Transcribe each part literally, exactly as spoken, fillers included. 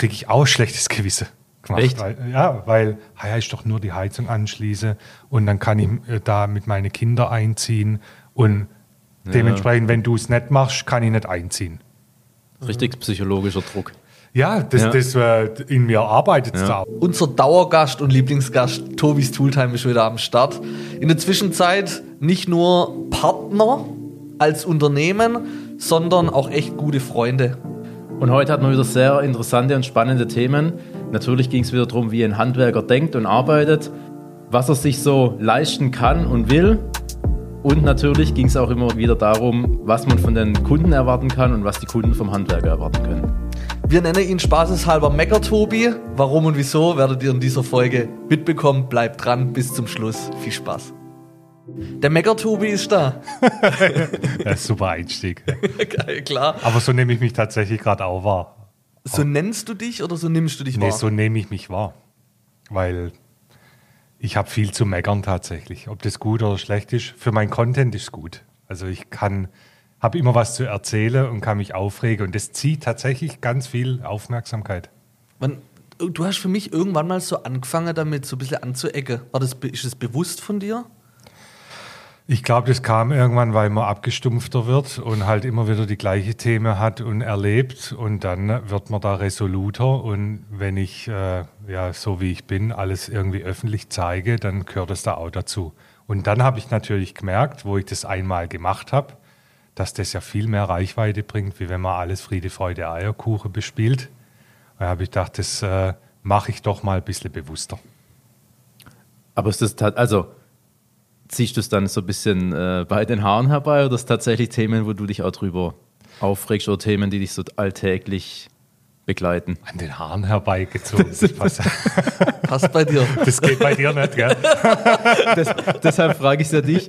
kriege ich auch schlechtes Gewissen gemacht. Echt? Weil, ja, weil ja, ich doch nur die Heizung anschließe und dann kann ich äh, da mit meinen Kindern einziehen und ja. dementsprechend, wenn du es nicht machst, kann ich nicht einziehen. Richtig psychologischer Druck. Ja, das, ja. das äh, in mir arbeitet es ja. da. Unser Dauergast und Lieblingsgast Tobis Tooltime ist wieder am Start. In der Zwischenzeit nicht nur Partner als Unternehmen, sondern auch echt gute Freunde. Und heute hatten wir wieder sehr interessante und spannende Themen. Natürlich ging es wieder darum, wie ein Handwerker denkt und arbeitet, was er sich so leisten kann und will. Und natürlich ging es auch immer wieder darum, was man von den Kunden erwarten kann und was die Kunden vom Handwerker erwarten können. Wir nennen ihn spaßeshalber Mecker-Tobi. Warum und wieso werdet ihr in dieser Folge mitbekommen. Bleibt dran, bis zum Schluss. Viel Spaß. Der Mecker-Tobi ist da. Das ist super Einstieg. Geil, klar. Aber so nehme ich mich tatsächlich gerade auch wahr. So auch. Nennst du dich oder so nimmst du dich nee, wahr? Nee, so nehme ich mich wahr. Weil ich habe viel zu meckern tatsächlich. Ob das gut oder schlecht ist, für meinen Content ist es gut. Also ich kann... habe immer was zu erzählen und kann mich aufregen. Und das zieht tatsächlich ganz viel Aufmerksamkeit. Man, du hast für mich irgendwann mal so angefangen, damit so ein bisschen anzuecken. War das, ist das bewusst von dir? Ich glaube, das kam irgendwann, weil man abgestumpfter wird und halt immer wieder die gleiche Themen hat und erlebt. Und dann wird man da resoluter. Und wenn ich, äh, ja, so wie ich bin, alles irgendwie öffentlich zeige, dann gehört es da auch dazu. Und dann habe ich natürlich gemerkt, wo ich das einmal gemacht habe, dass das ja viel mehr Reichweite bringt, wie wenn man alles Friede, Freude, Eierkuchen bespielt. Da habe ich gedacht, das äh, mache ich doch mal ein bisschen bewusster. Aber ist das, also ziehst du es dann so ein bisschen äh, bei den Haaren herbei oder ist tatsächlich Themen, wo du dich auch drüber aufregst oder Themen, die dich so alltäglich begleiten? An den Haaren herbeigezogen. Das passt. Passt bei dir. Das geht bei dir nicht, gell? Das, deshalb frage ich es ja dich.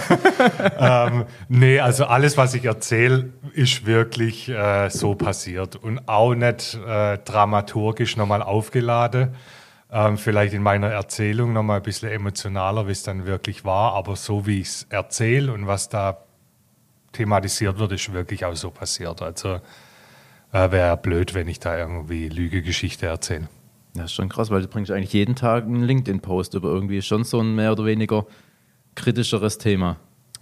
ähm, nee, also alles, was ich erzähle, ist wirklich äh, so passiert und auch nicht äh, dramaturgisch nochmal aufgeladen. Ähm, vielleicht in meiner Erzählung nochmal ein bisschen emotionaler, wie es dann wirklich war, aber so wie ich es erzähle und was da thematisiert wird, ist wirklich auch so passiert. Also äh, wäre blöd, wenn ich da irgendwie Lügegeschichte erzähle. Das ist schon krass, weil du bringst eigentlich jeden Tag einen LinkedIn-Post über irgendwie schon so ein mehr oder weniger kritischeres Thema.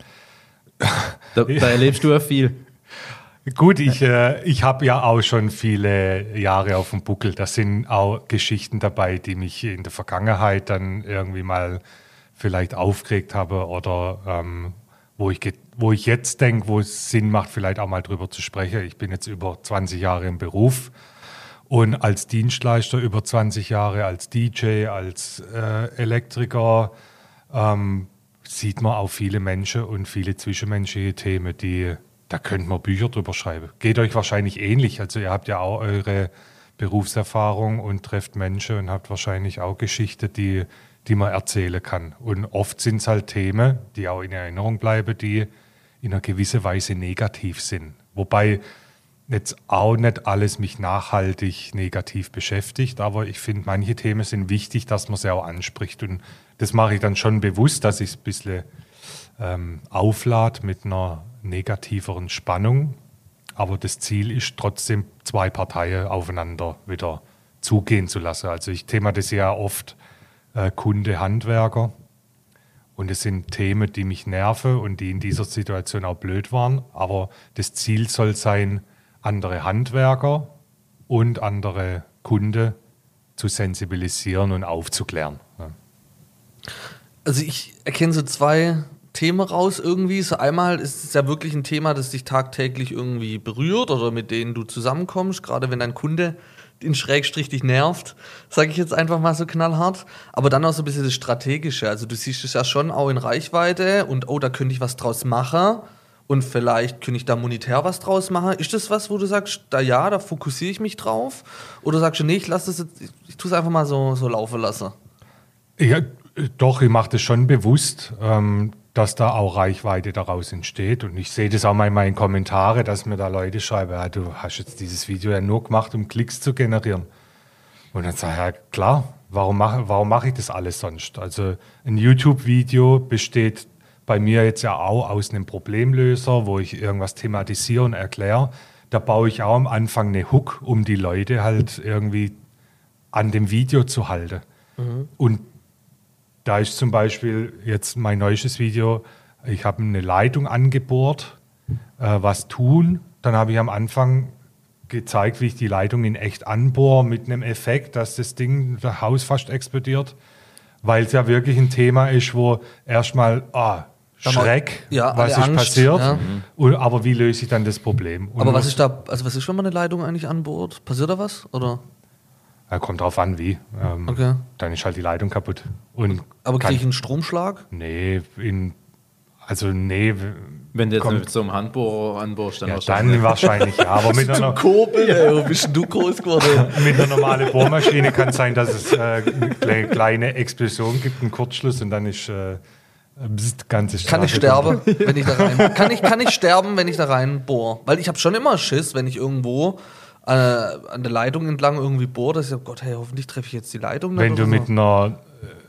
Da, da erlebst du ja viel. Gut, ich, äh, ich habe ja auch schon viele Jahre auf dem Buckel. Da sind auch Geschichten dabei, die mich in der Vergangenheit dann irgendwie mal vielleicht aufgeregt habe oder ähm, wo, ich wo ich jetzt denke, wo es Sinn macht, vielleicht auch mal drüber zu sprechen. Ich bin jetzt über zwanzig Jahre im Beruf und als Dienstleister über zwanzig Jahre, als D J, als äh, Elektriker ähm, sieht man auch viele Menschen und viele zwischenmenschliche Themen, die da könnt man Bücher drüber schreiben. Geht euch wahrscheinlich ähnlich. Also ihr habt ja auch eure Berufserfahrung und trefft Menschen und habt wahrscheinlich auch Geschichten, die, die man erzählen kann. Und oft sind es halt Themen, die auch in Erinnerung bleiben, die in einer gewissen Weise negativ sind. Wobei jetzt auch nicht alles mich nachhaltig negativ beschäftigt, aber ich finde, manche Themen sind wichtig, dass man sie auch anspricht. Und das mache ich dann schon bewusst, dass ich es ein bisschen ähm, auflade mit einer negativeren Spannung, aber das Ziel ist trotzdem, zwei Parteien aufeinander wieder zugehen zu lassen. Also ich thematisiere ja oft äh, Kunde, Handwerker und es sind Themen, die mich nerven und die in dieser Situation auch blöd waren, aber das Ziel soll sein, andere Handwerker und andere Kunden zu sensibilisieren und aufzuklären. Ja. Also ich erkenne so zwei Themen raus irgendwie. So einmal ist es ja wirklich ein Thema, das dich tagtäglich irgendwie berührt oder mit denen du zusammenkommst, gerade wenn dein Kunde den Schrägstrich dich nervt, sage ich jetzt einfach mal so knallhart. Aber dann auch so ein bisschen das Strategische. Also du siehst es ja schon auch in Reichweite und oh, da könnte ich was draus machen und vielleicht könnte ich da monetär was draus machen. Ist das was, wo du sagst, da ja, da fokussiere ich mich drauf? Oder sagst du, nee, ich lasse das jetzt, ich tue es einfach mal so, so laufen lassen? Ja, doch, ich mache das schon bewusst, ähm, dass da auch Reichweite daraus entsteht. Und ich sehe das auch mal in meinen Kommentaren, dass mir da Leute schreiben, ja, du hast jetzt dieses Video ja nur gemacht, um Klicks zu generieren. Und dann sage ich, ja klar, warum mache warum mach ich das alles sonst? Also ein YouTube-Video besteht bei mir jetzt ja auch aus einem Problemlöser, wo ich irgendwas thematisiere und erkläre. da baue ich auch am Anfang eine Hook, um die Leute halt irgendwie an dem Video zu halten. Mhm. Und da ist zum Beispiel jetzt mein neuestes Video, ich habe eine Leitung angebohrt, äh, was tun. Dann habe ich am Anfang gezeigt, wie ich die Leitung in echt anbohre mit einem Effekt, dass das Ding, das Haus fast explodiert. Weil es ja wirklich ein Thema ist, wo erstmal ah, Schreck, ja, was ist Angst, passiert. Ja. Und, aber wie löse ich dann das Problem? Und aber was ist da, also was ist, wenn man eine Leitung eigentlich anbohrt? Passiert da was? Oder? Ja, kommt drauf an, wie. Ähm, okay. Dann ist halt die Leitung kaputt. Und aber kriege ich einen Stromschlag? Nee, in, also nee. Wenn du jetzt kommt, mit so einem Handbohrer anbohrst, dann ja, wahrscheinlich. dann wahrscheinlich, ja. Aber mit einer, Kurbel, ey, wo bist denn du groß geworden? mit einer normalen Bohrmaschine kann es sein, dass es äh, eine kleine Explosion gibt, einen Kurzschluss und dann ist äh, bzzt, ganze Kann ich sterben, wenn ich da rein kann ich, kann ich sterben, wenn ich da rein bohre? Weil ich habe schon immer Schiss, wenn ich irgendwo äh, an der Leitung entlang irgendwie bohre, dass ich sage, Gott, hey, hoffentlich treffe ich jetzt die Leitung. Wenn du so. mit einer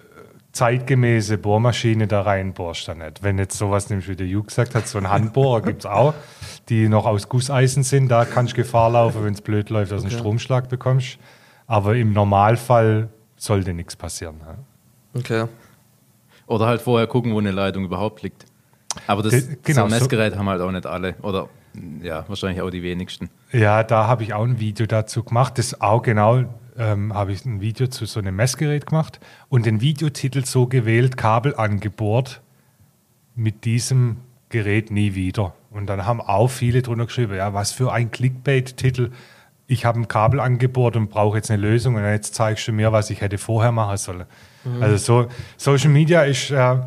zeitgemäße Bohrmaschine da reinbohrst, dann nicht. Wenn jetzt sowas nimmst, wie der Ju gesagt hat, so ein Handbohrer gibt es auch, die noch aus Gusseisen sind, da kannst du Gefahr laufen, wenn es blöd läuft, dass du okay. einen Stromschlag bekommst. Aber im Normalfall sollte nichts passieren. Ja. Okay. Oder halt vorher gucken, wo eine Leitung überhaupt liegt. Aber das Ge- genau, so ein Messgerät haben halt auch nicht alle. Oder ja, wahrscheinlich auch die wenigsten. Ja, da habe ich auch ein Video dazu gemacht. Das auch genau, ähm, habe ich ein Video zu so einem Messgerät gemacht und den Videotitel so gewählt, Kabel angebohrt, mit diesem Gerät nie wieder. Und dann haben auch viele drunter geschrieben, ja, was für ein Clickbait-Titel. Ich habe ein Kabel angebohrt und brauche jetzt eine Lösung und jetzt zeigst du mir, was ich hätte vorher machen sollen. Mhm. Also so, Social Media ist, äh,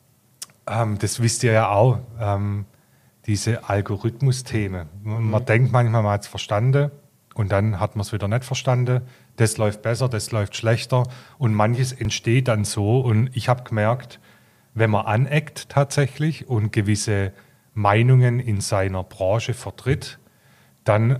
ähm, das wisst ihr ja auch, ähm, diese Algorithmus-Themen. Mhm. Man denkt manchmal, man hat es verstanden und dann hat man es wieder nicht verstanden. Das läuft besser, das läuft schlechter und manches entsteht dann so. Und ich habe gemerkt, wenn man aneckt tatsächlich und gewisse Meinungen in seiner Branche vertritt, dann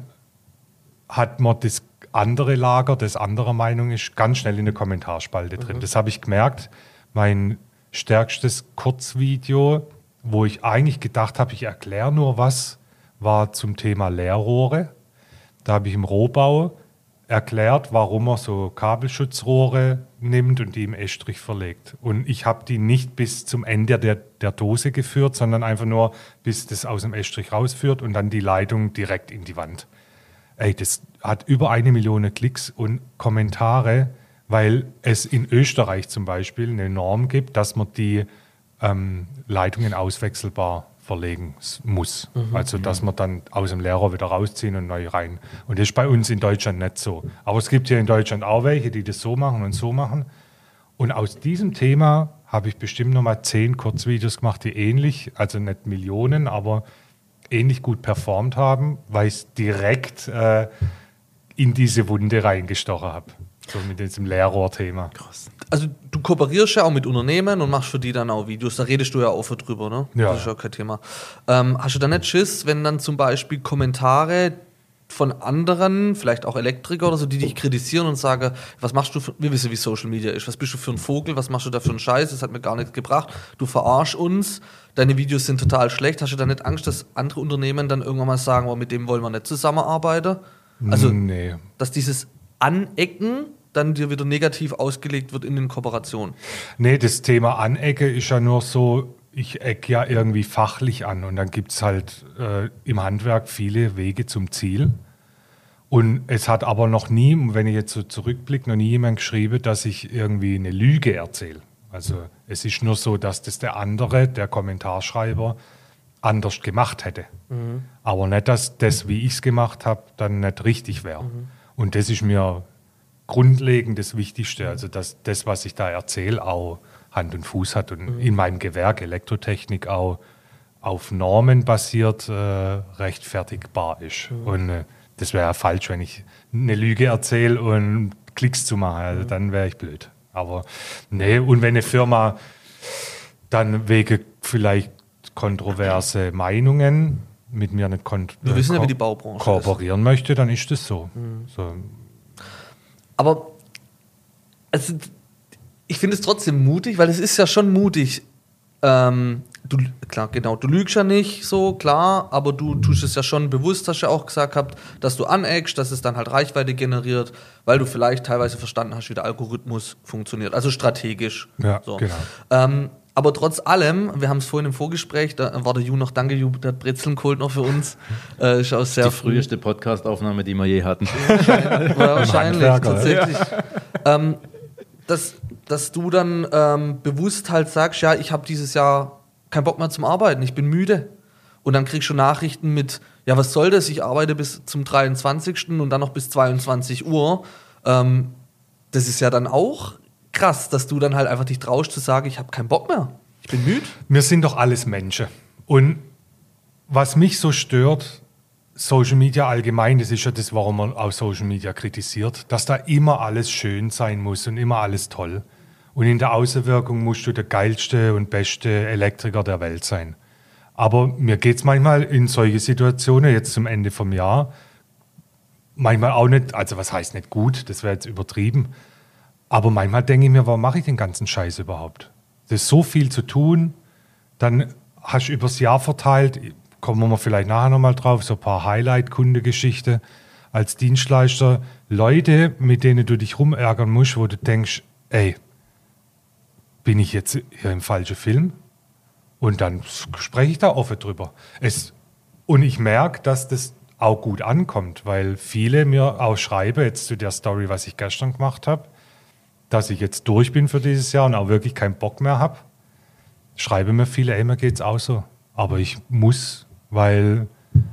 hat man das andere Lager, das anderer Meinung ist, ganz schnell in der Kommentarspalte drin. Mhm. Das habe ich gemerkt. Mein stärkstes Kurzvideo, wo ich eigentlich gedacht habe, ich erkläre nur was, war zum Thema Leerrohre. Da habe ich im Rohbau erklärt, warum man so Kabelschutzrohre nimmt und die im Estrich verlegt. Und ich habe die nicht bis zum Ende der, der Dose geführt, sondern einfach nur, bis das aus dem Estrich rausführt und dann die Leitung direkt in die Wand. Ey, das hat über eine Million Klicks und Kommentare, weil es in Österreich zum Beispiel eine Norm gibt, dass man die ähm, Leitungen auswechselbar verlegen muss. Mhm, also, dass ja. man dann aus dem Leerrohr wieder rausziehen und neu rein. Und das ist bei uns in Deutschland nicht so. Aber es gibt hier in Deutschland auch welche, die das so machen und so machen. Und aus diesem Thema habe ich bestimmt nochmal zehn Kurzvideos gemacht, die ähnlich, also nicht Millionen, aber ähnlich gut performt haben, weil ich direkt äh, in diese Wunde reingestochen habe. So mit diesem Leerrohr-Thema. Krass. Also du kooperierst ja auch mit Unternehmen und machst für die dann auch Videos. Da redest du ja auch drüber, ne? Ja. Das ist ja kein Thema. Ähm, hast du da nicht Schiss, wenn dann zum Beispiel Kommentare von anderen, vielleicht auch Elektriker oder so, die dich kritisieren und sagen, was machst du für, wir wissen, wie Social Media ist, was bist du für ein Vogel, was machst du da für einen Scheiß, das hat mir gar nichts gebracht, du verarsch uns, deine Videos sind total schlecht. Hast du da nicht Angst, dass andere Unternehmen dann irgendwann mal sagen, oh, mit dem wollen wir nicht zusammenarbeiten? Also, nee. Dass dieses Anecken dann dir wieder negativ ausgelegt wird in den Kooperationen. Nee, das Thema Anecke ist ja nur so, ich ecke ja irgendwie fachlich an und dann gibt es halt äh, im Handwerk viele Wege zum Ziel. Und es hat aber noch nie, wenn ich jetzt so zurückblicke, noch nie jemand geschrieben, dass ich irgendwie eine Lüge erzähle. Also es ist nur so, dass das der andere, der Kommentarschreiber, anders gemacht hätte. Mhm. Aber nicht, dass das, wie ich es gemacht habe, dann nicht richtig wäre. Mhm. Und das ist mir grundlegend das Wichtigste. Also dass das, was ich da erzähle, auch Hand und Fuß hat und mhm. in meinem Gewerk Elektrotechnik auch auf Normen basiert äh, rechtfertigbar ist. Mhm. Und äh, das wäre ja falsch, wenn ich eine Lüge erzähle und Klicks zu machen. Also mhm. dann wäre ich blöd. Aber nee, und wenn eine Firma dann wegen vielleicht kontroverse Meinungen mit mir nicht kon- Wir wissen ko- ja, wie die Baubranche kooperieren ist. möchte, dann ist das so. Mhm. so. Aber also, ich finde es trotzdem mutig, weil es ist ja schon mutig, ähm, du, klar, genau, du lügst ja nicht so, klar, aber du tust es ja schon bewusst, hast ja auch gesagt gehabt, dass du aneckst, dass es dann halt Reichweite generiert, weil du vielleicht teilweise verstanden hast, wie der Algorithmus funktioniert, also strategisch. Ja, so. genau. Ähm, aber trotz allem, wir haben es vorhin im Vorgespräch, da war der Ju noch, danke Ju, der hat Brezeln geholt noch für uns. Äh, ist auch sehr Die früheste Podcast-Aufnahme, die wir je hatten. Wahrscheinlich, wahrscheinlich Handwerker, tatsächlich. Ja. Ähm, dass, dass du dann ähm, bewusst halt sagst, ja, ich habe dieses Jahr keinen Bock mehr zum Arbeiten, ich bin müde. Und dann kriegst du Nachrichten mit, ja, was soll das, ich arbeite bis zum dreiundzwanzigsten und dann noch bis zweiundzwanzig Uhr. Ähm, das ist ja dann auch krass, dass du dann halt einfach dich traust zu sagen, ich habe keinen Bock mehr, ich bin müde. Wir sind doch alles Menschen. Und was mich so stört, Social Media allgemein, das ist ja das, warum man auch Social Media kritisiert, dass da immer alles schön sein muss und immer alles toll. Und in der Außenwirkung musst du der geilste und beste Elektriker der Welt sein. Aber mir geht es manchmal in solche Situationen, jetzt zum Ende vom Jahr, manchmal auch nicht, also was heißt nicht gut, das wäre jetzt übertrieben, aber manchmal denke ich mir, warum mache ich den ganzen Scheiß überhaupt? Das ist so viel zu tun, dann hast du übers Jahr verteilt, kommen wir vielleicht nachher nochmal drauf, so ein paar Highlight-Kundegeschichten als Dienstleister, Leute, mit denen du dich rumärgern musst, wo du denkst, ey, bin ich jetzt hier im falschen Film? Und dann spreche ich da offen drüber. Es, und ich merke, dass das auch gut ankommt, weil viele mir auch schreiben, jetzt zu der Story, was ich gestern gemacht habe, dass ich jetzt durch bin für dieses Jahr und auch wirklich keinen Bock mehr habe. Schreiben mir viele, ey, mir geht's auch so. Aber ich muss, weil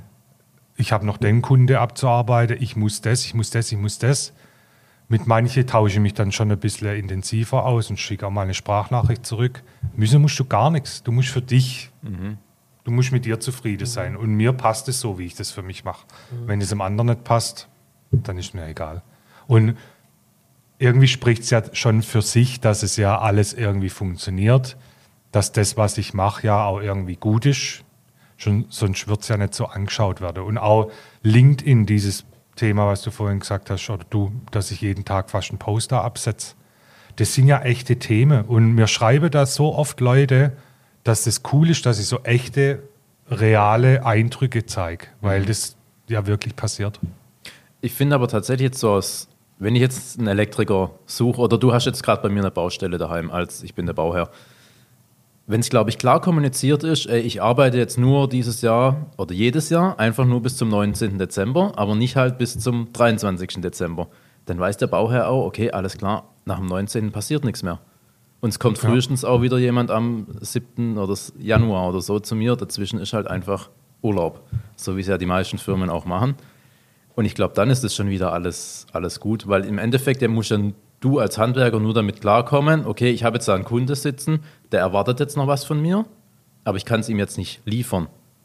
ich habe noch den Kunde abzuarbeiten, ich muss das, ich muss das, ich muss das. Mit manchen tausche ich mich dann schon ein bisschen intensiver aus und schicke auch mal eine Sprachnachricht zurück. Müssen musst du gar nichts. Du musst für dich, mhm. du musst mit dir zufrieden sein. Und mir passt es so, wie ich das für mich mache. Mhm. Wenn es dem anderen nicht passt, dann ist mir egal. Und irgendwie spricht es ja schon für sich, dass es ja alles irgendwie funktioniert, dass das, was ich mache, ja auch irgendwie gut ist. Schon, sonst wird es ja nicht so angeschaut werden. Und auch LinkedIn, dieses Thema, was du vorhin gesagt hast, oder du, dass ich jeden Tag fast einen Poster absetze. Das sind ja echte Themen. Und mir schreiben da so oft Leute, dass das cool ist, dass ich so echte, reale Eindrücke zeige, weil das ja wirklich passiert. Ich finde aber tatsächlich jetzt so aus, wenn ich jetzt einen Elektriker suche, oder du hast jetzt gerade bei mir eine Baustelle daheim, als ich bin der Bauherr, wenn es, glaube ich, klar kommuniziert ist, ey, ich arbeite jetzt nur dieses Jahr oder jedes Jahr einfach nur bis zum neunzehnten Dezember, aber nicht halt bis zum dreiundzwanzigsten Dezember, dann weiß der Bauherr auch, okay, alles klar, nach dem neunzehnten passiert nichts mehr. Und es kommt frühestens ja. auch wieder jemand am siebten oder Januar oder so zu mir, dazwischen ist halt einfach Urlaub, so wie es ja die meisten Firmen auch machen. Und ich glaube, dann ist es schon wieder alles, alles gut, weil im Endeffekt, der muss dann du als Handwerker nur damit klarkommen, okay, ich habe jetzt da einen Kunde sitzen, der erwartet jetzt noch was von mir, aber ich kann es ihm jetzt nicht liefern.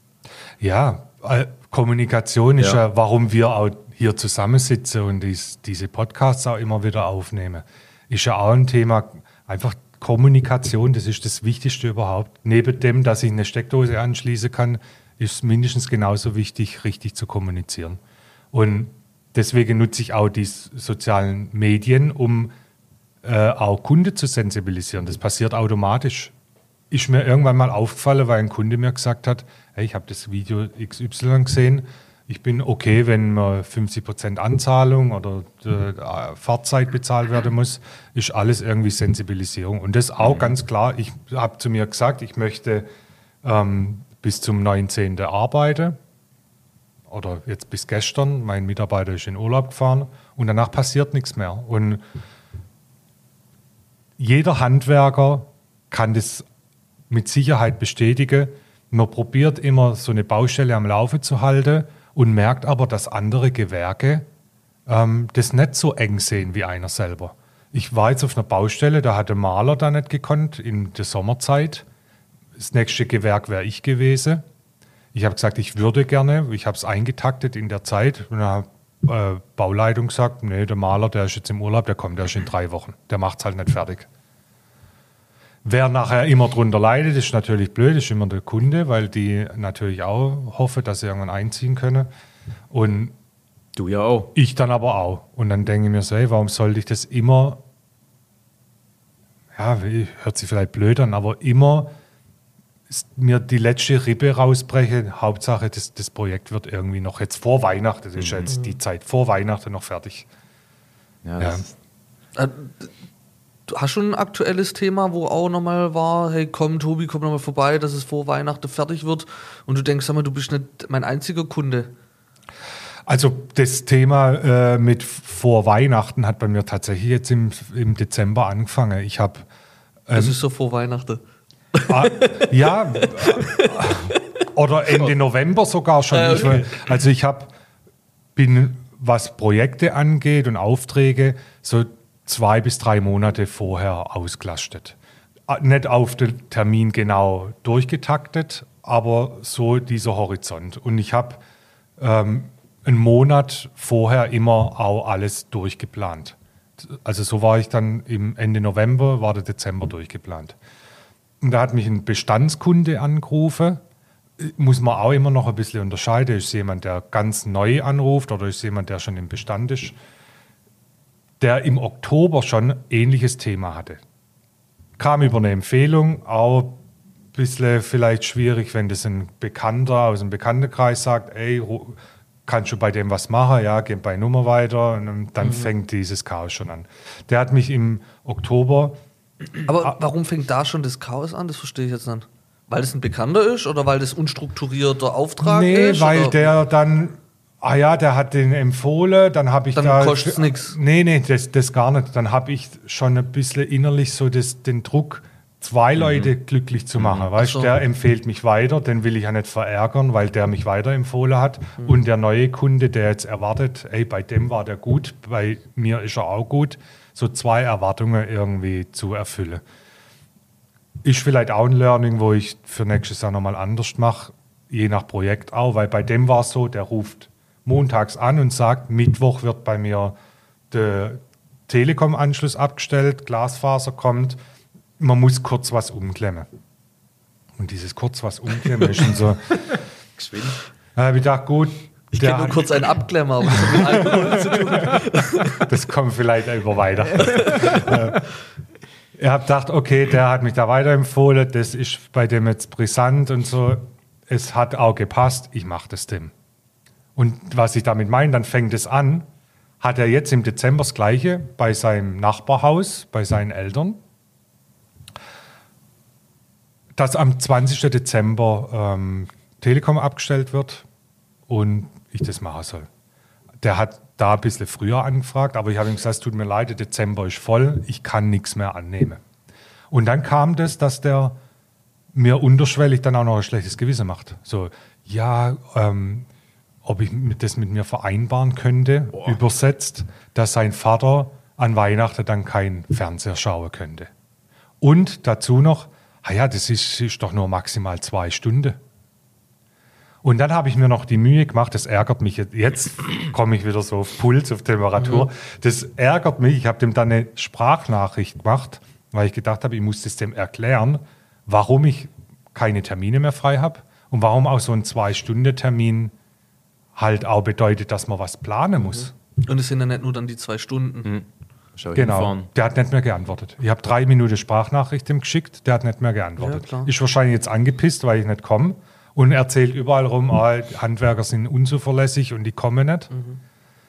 Ja, äh, Kommunikation ist ja. ja, warum wir auch hier zusammensitzen und dies, diese Podcasts auch immer wieder aufnehmen. Ist ja auch ein Thema, einfach Kommunikation, das ist das Wichtigste überhaupt. Neben dem, dass ich eine Steckdose anschließen kann, ist mindestens genauso wichtig, richtig zu kommunizieren. Und deswegen nutze ich auch die sozialen Medien, um äh, auch Kunden zu sensibilisieren. Das passiert automatisch. Ist mir irgendwann mal aufgefallen, weil ein Kunde mir gesagt hat, hey, ich habe das Video X Y gesehen, ich bin okay, wenn man fünfzig Prozent Anzahlung oder äh, Fahrzeit bezahlt werden muss, ist alles irgendwie Sensibilisierung. Und das auch ganz klar, ich habe zu mir gesagt, ich möchte ähm, bis zum neunzehnten arbeiten. Oder jetzt bis gestern, mein Mitarbeiter ist in Urlaub gefahren und danach passiert nichts mehr. Und jeder Handwerker kann das mit Sicherheit bestätigen. Man probiert immer so eine Baustelle am Laufe zu halten und merkt aber, dass andere Gewerke ähm, das nicht so eng sehen wie einer selber. Ich war jetzt auf einer Baustelle, da hat der Maler da nicht gekonnt in der Sommerzeit. Das nächste Gewerk wäre ich gewesen. Ich habe gesagt, ich würde gerne, ich habe es eingetaktet in der Zeit und dann hat äh, Bauleitung gesagt, nee, der Maler, der ist jetzt im Urlaub, der kommt erst in drei Wochen, der macht es halt nicht fertig. Wer nachher immer drunter leidet, ist natürlich blöd, ist immer der Kunde, weil die natürlich auch hoffen, dass sie irgendwann einziehen können. Und du ja auch. Ich dann aber auch. Und dann denke ich mir so, hey, warum sollte ich das immer, ja, hört sich vielleicht blöd an, aber immer mir die letzte Rippe rausbreche. Hauptsache, das, das Projekt wird irgendwie noch jetzt vor Weihnachten, das ist mhm. jetzt die Zeit vor Weihnachten noch fertig. Ja, ja. Äh, du hast schon ein aktuelles Thema, wo auch nochmal war, hey komm Tobi, komm nochmal vorbei, dass es vor Weihnachten fertig wird und du denkst, sag mal, du bist nicht mein einziger Kunde. Also das Thema äh, mit vor Weihnachten hat bei mir tatsächlich jetzt im, im Dezember angefangen. Ich habe ähm, das ist so vor Weihnachten. Ah, ja, oder Ende November sogar schon. Äh, okay. Ich, also ich hab, bin, was Projekte angeht und Aufträge, so zwei bis drei Monate vorher ausgelastet. Nicht auf den Termin genau durchgetaktet, aber so dieser Horizont. Und ich habe ähm, einen Monat vorher immer auch alles durchgeplant. Also so war ich dann im Ende November, war der Dezember durchgeplant. Und da hat mich ein Bestandskunde angerufen. Muss man auch immer noch ein bisschen unterscheiden. Ist es jemand, der ganz neu anruft oder ist es jemand, der schon im Bestand ist? Der im Oktober schon ein ähnliches Thema hatte. Kam über eine Empfehlung, auch ein bisschen vielleicht schwierig, wenn das ein Bekannter aus dem Bekanntenkreis sagt, ey, kannst du bei dem was machen? Ja, geh bei Nummer weiter. Und dann mhm. fängt dieses Chaos schon an. Der hat mich im Oktober... Aber warum fängt da schon das Chaos an? Das verstehe ich jetzt nicht. Weil das ein Bekannter ist oder weil das unstrukturierter Auftrag nee, ist? Nee, weil oder? der dann, ah ja, der hat den empfohlen, dann habe ich dann da... Dann kostet es nichts. Nee, nee, das, das gar nicht. Dann habe ich schon ein bisschen innerlich so das, den Druck, zwei mhm. Leute glücklich zu machen. Mhm. Weißt du, so. Der empfiehlt mich weiter, den will ich ja nicht verärgern, weil der mich weiterempfohlen hat. Mhm. Und der neue Kunde, der jetzt erwartet, ey, bei dem war der gut, bei mir ist er auch gut. So zwei Erwartungen irgendwie zu erfüllen. Ist vielleicht auch ein Learning, wo ich für nächstes Jahr nochmal anders mache, je nach Projekt auch, weil bei dem war es so, der ruft montags an und sagt, Mittwoch wird bei mir der Telekom-Anschluss abgestellt, Glasfaser kommt, man muss kurz was umklemmen. Und dieses kurz was umklemmen ist schon so... Geschwind. Da habe ich gedacht, gut, ich kenne nur kurz einen Abklemmer, aber das hat mit Alkohol zu tun. Das kommt vielleicht über weiter. Ich habe gedacht, okay, der hat mich da weiterempfohlen, das ist bei dem jetzt brisant und so. Es hat auch gepasst, ich mache das dem. Und was ich damit meine, dann fängt es an, hat er jetzt im Dezember das Gleiche bei seinem Nachbarhaus, bei seinen Eltern, dass am zwanzigsten Dezember ähm, Telekom abgestellt wird und ich das machen soll. Der hat da ein bisschen früher angefragt, aber ich habe ihm gesagt, es tut mir leid, der Dezember ist voll, ich kann nichts mehr annehmen. Und dann kam das, dass der mir unterschwellig dann auch noch ein schlechtes Gewissen macht. So, ja, ähm, ob ich das mit mir vereinbaren könnte, Boah. übersetzt, dass sein Vater an Weihnachten dann kein Fernseher schauen könnte. Und dazu noch, ah ja, das ist, ist doch nur maximal zwei Stunden. Und dann habe ich mir noch die Mühe gemacht, das ärgert mich, jetzt, jetzt komme ich wieder so auf Puls, auf Temperatur, mhm. das ärgert mich, ich habe dem dann eine Sprachnachricht gemacht, weil ich gedacht habe, ich muss das dem erklären, warum ich keine Termine mehr frei habe und warum auch so ein Zwei-Stunden-Termin halt auch bedeutet, dass man was planen muss. Und es sind ja nicht nur dann die zwei Stunden. Mhm. Genau, hinfahren. Der hat nicht mehr geantwortet. Ich habe drei Minuten Sprachnachricht ihm geschickt, der hat nicht mehr geantwortet. Ja, ist wahrscheinlich jetzt angepisst, weil ich nicht komme. Und erzählt überall rum, oh, Handwerker sind unzuverlässig und die kommen nicht. Mhm.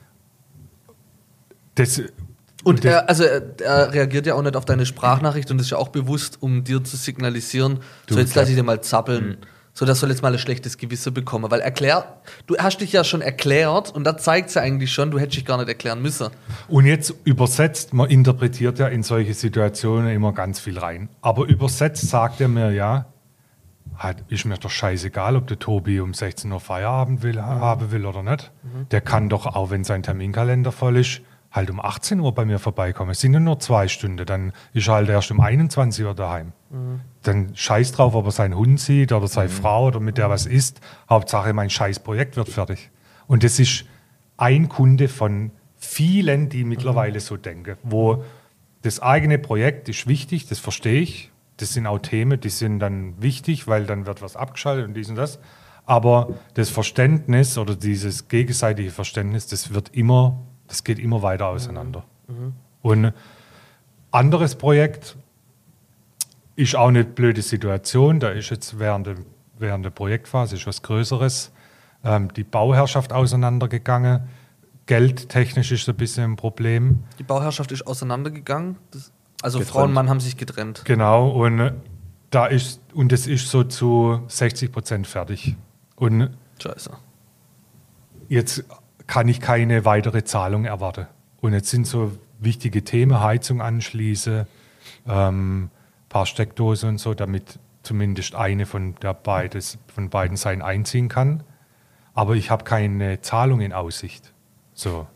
Das, und das, er, also er, er reagiert ja auch nicht auf deine Sprachnachricht und das ist ja auch bewusst, um dir zu signalisieren, du, so jetzt lass ich dir mal zappeln. Mhm. So, das soll jetzt mal ein schlechtes Gewissen bekommen. Weil erklär, du hast dich ja schon erklärt und da zeigt es ja eigentlich schon, du hättest dich gar nicht erklären müssen. Und jetzt übersetzt, man interpretiert ja in solche Situationen immer ganz viel rein. Aber übersetzt sagt er mir ja, halt, ist mir doch scheißegal, ob der Tobi um sechzehn Uhr Feierabend will, mhm. haben will oder nicht. Mhm. Der kann doch, auch wenn sein Terminkalender voll ist, halt um achtzehn Uhr bei mir vorbeikommen. Es sind ja nur zwei Stunden, dann ist er halt erst um einundzwanzig Uhr daheim. Mhm. Dann scheiß drauf, ob er seinen Hund sieht oder seine mhm. Frau oder mit der was isst. Hauptsache, mein scheiß Projekt wird fertig. Und das ist ein Kunde von vielen, die mittlerweile mhm. so denken, wo das eigene Projekt ist wichtig, das verstehe ich. Das sind auch Themen, die sind dann wichtig, weil dann wird was abgeschaltet und dies und das. Aber das Verständnis oder dieses gegenseitige Verständnis, das wird immer, das geht immer weiter auseinander. Mhm. Und anderes Projekt, ist auch eine blöde Situation. Da ist jetzt während, dem, während der Projektphase ist was Größeres. Ähm, die Bauherrschaft auseinandergegangen. Geldtechnisch ist so ein bisschen ein Problem. Die Bauherrschaft ist auseinandergegangen. Das, also Getrennt. Frau und Mann haben sich getrennt. Genau, und äh, da ist, und es ist so zu sechzig Prozent fertig. Und Scheiße. jetzt kann ich keine weitere Zahlung erwarten. Und jetzt sind so wichtige Themen, Heizung anschließen, ähm, paar Steckdosen und so, damit zumindest eine von, der beides, von beiden Seiten einziehen kann. Aber ich habe keine Zahlung in Aussicht. So.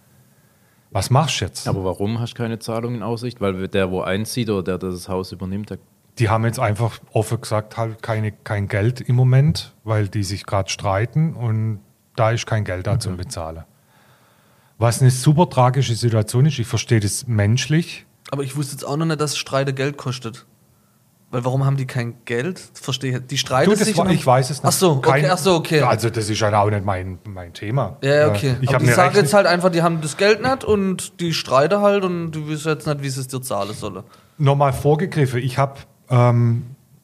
Was machst du jetzt? Aber warum hast du keine Zahlung in Aussicht? Weil der, wo einzieht oder der, der das Haus übernimmt, der Die haben jetzt einfach offen gesagt, halt keine, kein Geld im Moment, weil die sich gerade streiten und da ist kein Geld da Okay. zum Bezahlen. Was eine super tragische Situation ist, ich verstehe das menschlich. Aber ich wusste jetzt auch noch nicht, dass Streite Geld kostet. Weil warum haben die kein Geld? Verstehe. Die streiten Du, das sich. war, und- ich weiß es nicht. Ach so, okay, Kein- ach so, okay. Also das ist ja auch nicht mein, mein Thema. Ja, ja, okay. Äh, Ich Aber habe die eine sagen Rechnung. jetzt halt einfach, die haben das Geld nicht und die streiten halt und du wissen jetzt nicht, wie sie es dir zahlen sollen. Nochmal vorgegriffen. Ich habe, ähm,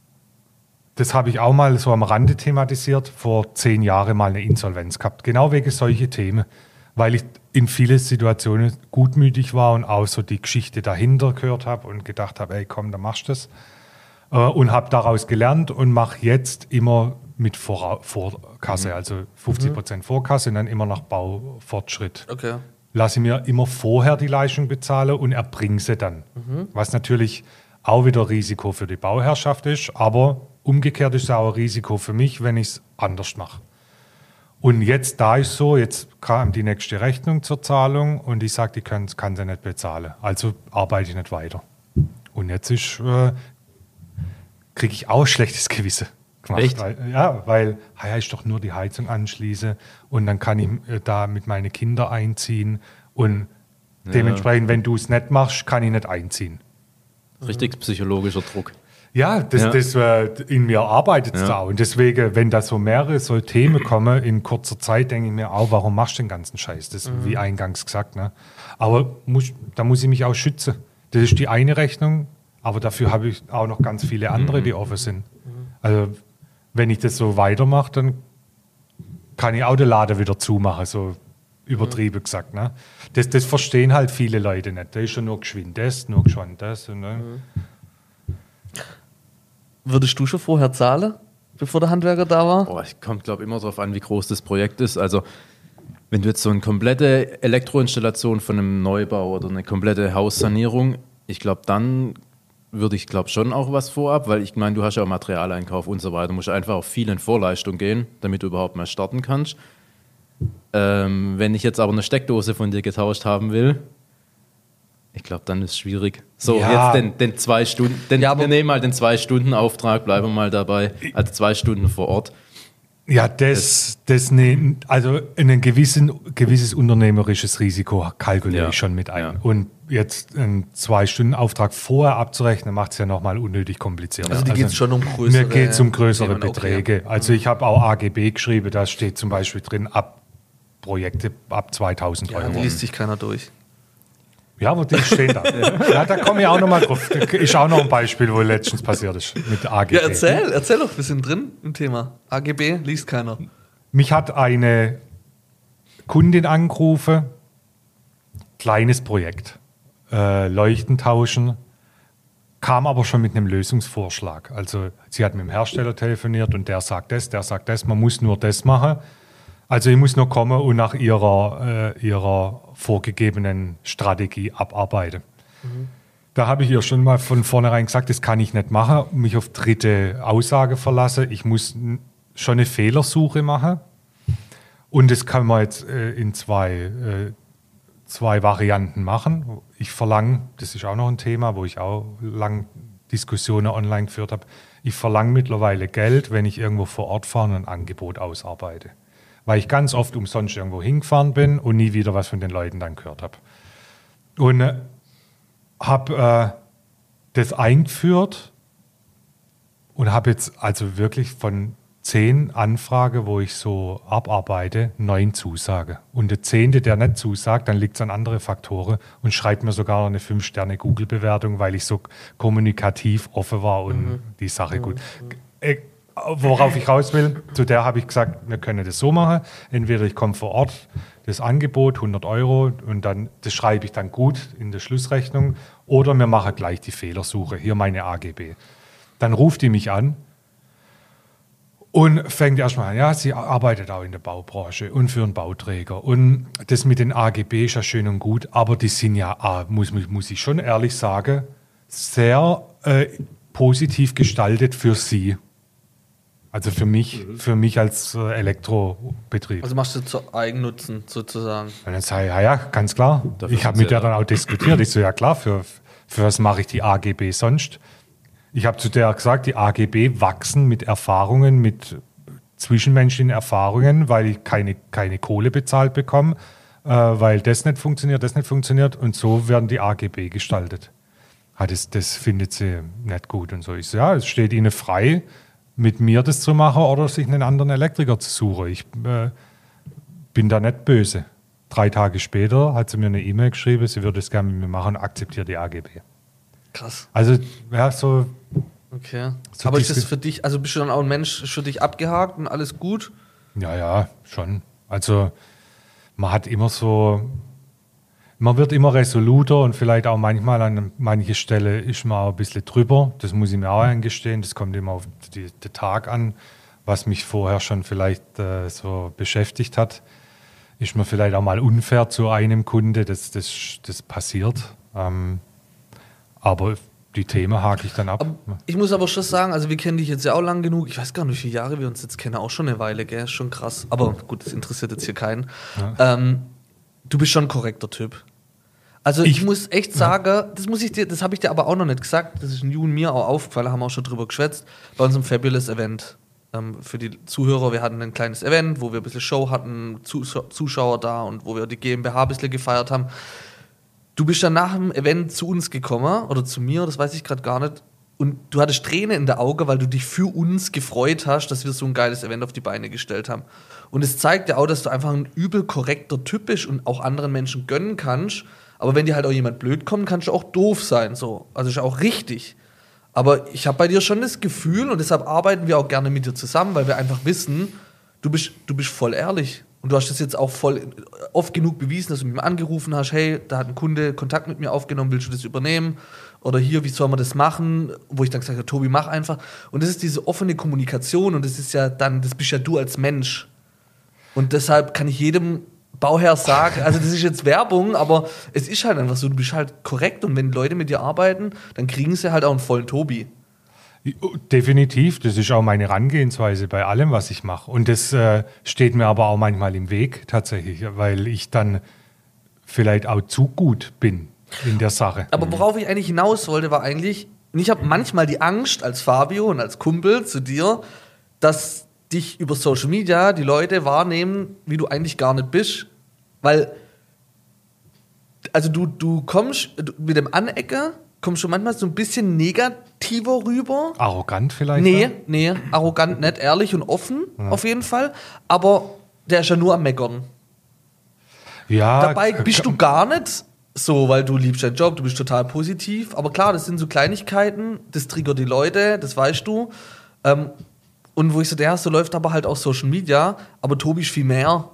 das habe ich auch mal so am Rande thematisiert, vor zehn Jahren mal eine Insolvenz gehabt. Genau wegen solche Themen. Weil ich in vielen Situationen gutmütig war und auch so die Geschichte dahinter gehört habe und gedacht habe, ey komm, dann machst du das. Äh, und habe daraus gelernt und mache jetzt immer mit Vora- Vorkasse, Mhm. also fünfzig Prozent Vorkasse und dann immer nach Baufortschritt. Okay. Lasse ich mir immer vorher die Leistung bezahlen und erbringe sie dann. Mhm. Was natürlich auch wieder Risiko für die Bauherrschaft ist, aber umgekehrt ist es auch ein Risiko für mich, wenn ich es anders mache. Und jetzt, da ist so, jetzt kam die nächste Rechnung zur Zahlung und ich sage, die kann, kann sie nicht bezahlen. Also arbeite ich nicht weiter. Und jetzt ist, äh, kriege ich auch ein schlechtes Gewissen gemacht. Echt? Weil, ja, weil ah ja, ich doch nur die Heizung anschließe und dann kann ich äh, da mit meinen Kindern einziehen und dementsprechend, wenn du es nicht machst, kann ich nicht einziehen. richtig psychologischer Druck. Ja, das, Ja. das äh, in mir arbeitet es Ja. da. Und deswegen, wenn da so mehrere so Themen kommen in kurzer Zeit, denke ich mir auch, warum machst du den ganzen Scheiß? Das ist wie eingangs gesagt. Ne? Aber muss, da muss ich mich auch schützen. Das ist die eine Rechnung, aber dafür habe ich auch noch ganz viele andere, die offen sind. Also wenn ich das so weitermache, dann kann ich auch den Laden wieder zumachen, so übertrieben gesagt. Ne? Das, das verstehen halt viele Leute nicht. Da ist schon nur geschwind das, nur geschwind das. Und, ne? Würdest du schon vorher zahlen, bevor der Handwerker da war? Boah, ich kommt, glaube immer darauf an, wie groß das Projekt ist. Also, wenn du jetzt so eine komplette Elektroinstallation von einem Neubau oder eine komplette Haussanierung, ich glaube, dann würde ich, glaube schon auch was vorab, weil ich meine, du hast ja auch Materialeinkauf und so weiter. Du musst einfach auf viel in Vorleistung gehen, damit du überhaupt mal starten kannst. Ähm, wenn ich jetzt aber eine Steckdose von dir getauscht haben will, ich glaube, dann ist es schwierig. So, Ja. jetzt den, den zwei Stunden, den, Ja, aber- wir nehmen mal den zwei Stunden Auftrag, bleiben wir mal dabei, also zwei Stunden vor Ort. Ja, das, das ne, also ein gewissen, gewisses unternehmerisches Risiko kalkuliere Ja. ich schon mit ein. Ja. Und jetzt einen Zwei-Stunden-Auftrag vorher abzurechnen, macht es ja nochmal unnötig kompliziert. Also dir geht es schon um größere Mir geht es um größere Themen, okay. Beträge. Also ich habe auch A G B geschrieben, da steht zum Beispiel drin, ab Projekte ab zweitausend Ja, Euro. da liest sich keiner durch. Ja, aber die stehen da. Ja, da komme ich auch nochmal drauf. Ist auch noch ein Beispiel, wo letztens passiert ist mit A G B. Ja, erzähl, erzähl doch, wir sind drin im Thema. A G B liest keiner. Mich hat eine Kundin angerufen, kleines Projekt, äh, Leuchten tauschen, kam aber schon mit einem Lösungsvorschlag. Also sie hat mit dem Hersteller telefoniert und der sagt das, der sagt das, man muss nur das machen. Also ich muss nur kommen und nach ihrer, äh, ihrer vorgegebenen Strategie abarbeiten. Da habe ich ihr schon mal von vornherein gesagt, das kann ich nicht machen, mich auf dritte Aussage verlassen. Ich muss n- schon eine Fehlersuche machen. Und das kann man jetzt äh, in zwei, äh, zwei Varianten machen. Ich verlange, das ist auch noch ein Thema, wo ich auch lang Diskussionen online geführt habe, ich verlange mittlerweile Geld, wenn ich irgendwo vor Ort fahre und ein Angebot ausarbeite. Weil ich ganz oft umsonst irgendwo hingefahren bin und nie wieder was von den Leuten dann gehört habe. Und äh, habe äh, das eingeführt und habe jetzt also wirklich von zehn Anfragen, wo ich so abarbeite, neun Zusage. Und der zehnte, der nicht zusagt, dann liegt es an andere Faktoren und schreibt mir sogar noch eine fünf Sterne Google-Bewertung, weil ich so kommunikativ offen war und mhm. die Sache gut. Äh, worauf ich raus will, zu der habe ich gesagt, wir können das so machen. Entweder ich komme vor Ort, das Angebot, hundert Euro, und dann das schreibe ich dann gut in der Schlussrechnung, oder wir machen gleich die Fehlersuche, hier meine A G B. Dann ruft die mich an und fängt erstmal an, ja, sie arbeitet auch in der Baubranche und für einen Bauträger. Und das mit den A G B ist ja schön und gut, aber die sind ja, ah, muss, muss ich schon ehrlich sagen, sehr äh, positiv gestaltet für sie. Also für mich, mhm. für mich als äh, Elektrobetrieb. Also machst du zu Eigennutzen sozusagen? Und dann sage ich, ja, ja, ganz klar. Dafür ich habe mit der dann auch diskutiert. Ich so, ja klar, für, für was mache ich die A G B sonst? Ich habe zu der gesagt, die A G B wachsen mit Erfahrungen, mit zwischenmenschlichen Erfahrungen, weil ich keine, keine Kohle bezahlt bekomme, äh, weil das nicht funktioniert, das nicht funktioniert. Und so werden die A G B gestaltet. Ah, das, das findet sie nicht gut. Und so ist so, ja, es steht ihnen frei, mit mir das zu machen oder sich einen anderen Elektriker zu suchen. Ich äh, bin da nicht böse. Drei Tage später hat sie mir eine E-Mail geschrieben, sie würde es gerne mit mir machen und akzeptiert die A G B. Krass. Also, ja, so. Okay. So. Aber ist das für dich, also bist du dann auch ein Mensch, für dich abgehakt und alles gut? Ja, ja, schon. Also, man hat immer so, man wird immer resoluter und vielleicht auch manchmal an manche Stelle ist man auch ein bisschen drüber. Das muss ich mir auch eingestehen. Das kommt immer auf die, den Tag an, was mich vorher schon vielleicht äh, so beschäftigt hat. Ist man vielleicht auch mal unfair zu einem Kunde, das, das, das passiert. Ähm, aber die Themen hake ich dann ab. Aber ich muss aber schon sagen, also wir kennen dich jetzt ja auch lang genug. Ich weiß gar nicht, wie viele Jahre wir uns jetzt kennen. Auch schon eine Weile, gell? Ist schon krass. Aber gut, das interessiert jetzt hier keinen. Ja. Ähm, du bist schon ein korrekter Typ. Also ich, ich muss echt sagen, ja. das muss ich dir, das habe ich dir aber auch noch nicht gesagt. Das ist Ju und mir auch aufgefallen, haben auch schon drüber geschwätzt. Bei unserem Fabulous Event. Ähm, für die Zuhörer, wir hatten ein kleines Event, wo wir ein bisschen Show hatten, Zuschauer da und wo wir die GmbH ein bisschen gefeiert haben. Du bist dann nach dem Event zu uns gekommen, oder zu mir, das weiß ich gerade gar nicht, und du hattest Tränen in der Augen, weil du dich für uns gefreut hast, dass wir so ein geiles Event auf die Beine gestellt haben. Und es zeigt ja auch, dass du einfach ein übel korrekter Typ bist und auch anderen Menschen gönnen kannst, aber wenn dir halt auch jemand blöd kommt, kannst du auch doof sein, so. Also ist auch richtig. Aber ich habe bei dir schon das Gefühl, und deshalb arbeiten wir auch gerne mit dir zusammen, weil wir einfach wissen, du bist, du bist voll ehrlich. Und du hast das jetzt auch voll oft genug bewiesen, dass du mich angerufen hast, hey, da hat ein Kunde Kontakt mit mir aufgenommen, willst du das übernehmen? Oder hier, wie soll man das machen? Wo ich dann gesagt habe, Tobi, mach einfach. Und das ist diese offene Kommunikation und das ist ja dann, das bist ja du als Mensch. Und deshalb kann ich jedem Bauherr sagen, also das ist jetzt Werbung, aber es ist halt einfach so, du bist halt korrekt und wenn Leute mit dir arbeiten, dann kriegen sie halt auch einen vollen Tobi. Definitiv, das ist auch meine Herangehensweise bei allem, was ich mache. Und das äh, steht mir aber auch manchmal im Weg tatsächlich, weil ich dann vielleicht auch zu gut bin in der Sache. Aber worauf ich eigentlich hinaus wollte, war eigentlich, ich habe manchmal die Angst als Fabio und als Kumpel zu dir, dass dich über Social Media die Leute wahrnehmen, wie du eigentlich gar nicht bist. Weil, also du, du kommst du, mit dem Anecker, kommst schon manchmal so ein bisschen negativer rüber. Arrogant vielleicht? Nee, nee, arrogant nicht, ehrlich und offen, ja. Auf jeden Fall. Aber der ist ja nur am Meckern. Ja. Dabei bist du gar nicht so, weil du liebst deinen Job, du bist total positiv. Aber klar, das sind so Kleinigkeiten, das triggert die Leute, das weißt du. Ähm, und wo ich so, der so läuft aber halt auch Social Media, aber Tobi ist viel mehr.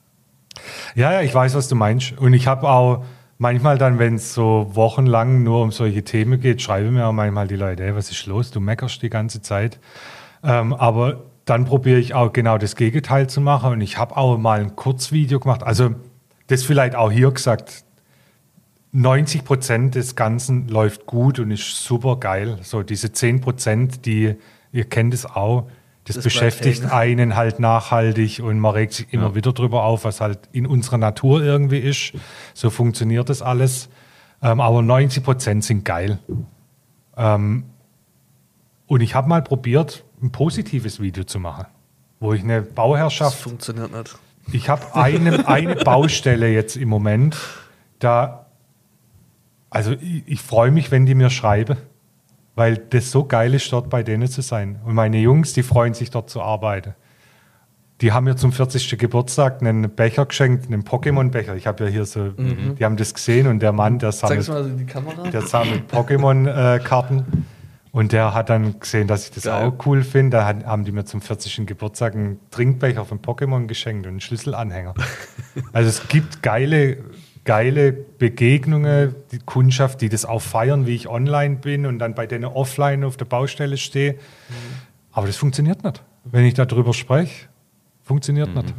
Ja, ja, ich weiß, was du meinst. Und ich habe auch manchmal dann, wenn es so wochenlang nur um solche Themen geht, schreiben mir auch manchmal die Leute, hey, was ist los, du meckerst die ganze Zeit. Ähm, aber dann probiere ich auch genau das Gegenteil zu machen. Und ich habe auch mal ein Kurzvideo gemacht. Also das vielleicht auch hier gesagt, neunzig Prozent des Ganzen läuft gut und ist super geil. So diese zehn Prozent, die, ihr kennt es auch, das, das beschäftigt einen halt nachhaltig und man regt sich immer ja. wieder drüber auf, was halt in unserer Natur irgendwie ist. So funktioniert das alles. Ähm, aber neunzig Prozent sind geil. Ähm, und ich habe mal probiert, ein positives Video zu machen, wo ich eine Bauherrschaft... Das funktioniert nicht. Ich habe eine, eine Baustelle jetzt im Moment, da... Also ich, ich freue mich, wenn die mir schreiben. weil das so geil ist, dort bei denen zu sein. Und meine Jungs, die freuen sich, dort zu arbeiten. Die haben mir zum vierzigsten Geburtstag einen Becher geschenkt, einen Pokémon-Becher. Ich habe ja hier so, mhm. die haben das gesehen und der Mann, der sammelt, Zeig's mal in die Kamera. Der sammelt Pokémon-Karten. Und der hat dann gesehen, dass ich das Geil. auch cool finde. Da haben die mir zum vierzigsten Geburtstag einen Trinkbecher von Pokémon geschenkt und einen Schlüsselanhänger. Also es gibt geile, geile Begegnungen, die Kundschaft, die das auch feiern, wie ich online bin und dann bei denen offline auf der Baustelle stehe. Mhm. Aber das funktioniert nicht. Wenn ich darüber spreche, funktioniert mhm. nicht.